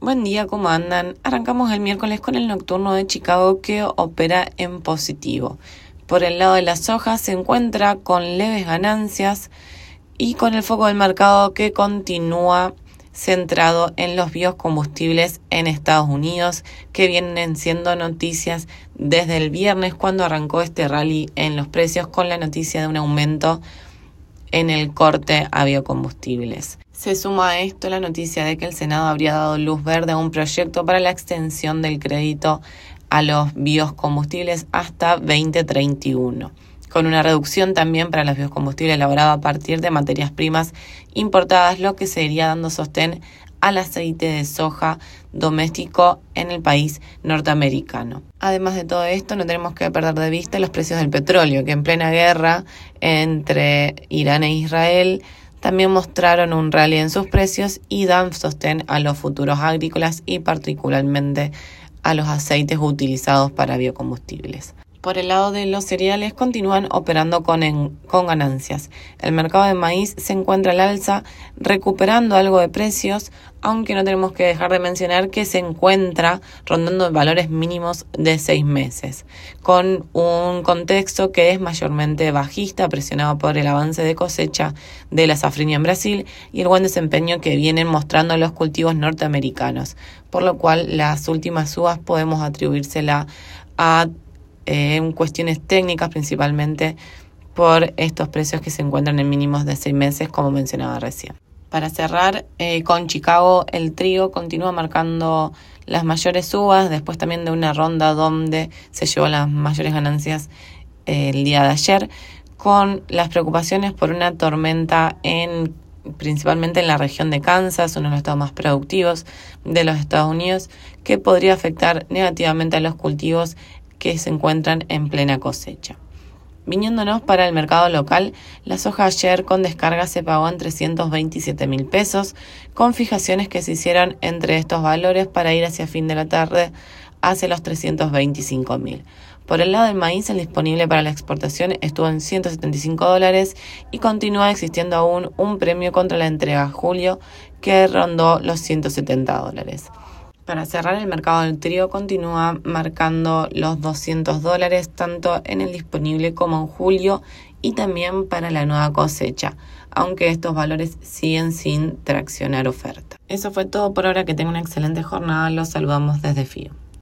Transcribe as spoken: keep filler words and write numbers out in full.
Buen día, ¿cómo andan? Arrancamos el miércoles con el nocturno de Chicago que opera en positivo. Por el lado de la soja se encuentra con leves ganancias y con el foco del mercado que continúa centrado en los biocombustibles en Estados Unidos, que vienen siendo noticias desde el viernes cuando arrancó este rally en los precios con la noticia de un aumento en el corte a biocombustibles. Se suma a esto la noticia de que el Senado habría dado luz verde a un proyecto para la extensión del crédito a los biocombustibles hasta veinte treinta y uno, con una reducción también para los biocombustibles elaborados a partir de materias primas importadas, lo que seguiría dando sostén al aceite de soja doméstico en el país norteamericano. Además de todo esto, no tenemos que perder de vista los precios del petróleo, que en plena guerra entre Irán e Israel también mostraron un rally en sus precios y dan sostén a los futuros agrícolas y particularmente a los aceites utilizados para biocombustibles. Por el lado de los cereales continúan operando con, en, con ganancias. El mercado de maíz se encuentra al alza, recuperando algo de precios, aunque no tenemos que dejar de mencionar que se encuentra rondando valores mínimos de seis meses, con un contexto que es mayormente bajista, presionado por el avance de cosecha de la safrinha en Brasil y el buen desempeño que vienen mostrando los cultivos norteamericanos, por lo cual las últimas subas podemos atribuírsela a Eh, en cuestiones técnicas principalmente por estos precios que se encuentran en mínimos de seis meses, como mencionaba recién. Para cerrar, eh, con Chicago, el trigo continúa marcando las mayores subas, después también de una ronda donde se llevó las mayores ganancias eh, el día de ayer, con las preocupaciones por una tormenta en principalmente en la región de Kansas, uno de los estados más productivos de los Estados Unidos, que podría afectar negativamente a los cultivos que se encuentran en plena cosecha. Viniéndonos para el mercado local, la soja ayer con descarga se pagó en trescientos veintisiete mil pesos, con fijaciones que se hicieron entre estos valores para ir hacia fin de la tarde hacia los trescientos veinticinco mil. Por el lado del maíz, el disponible para la exportación estuvo en ciento setenta y cinco dólares y continúa existiendo aún un premio contra la entrega julio que rondó los ciento setenta dólares. Para cerrar, el mercado del trigo continúa marcando los doscientos dólares tanto en el disponible como en julio y también para la nueva cosecha, aunque estos valores siguen sin traccionar oferta. Eso fue todo por ahora, que tengan una excelente jornada, los saludamos desde F I O.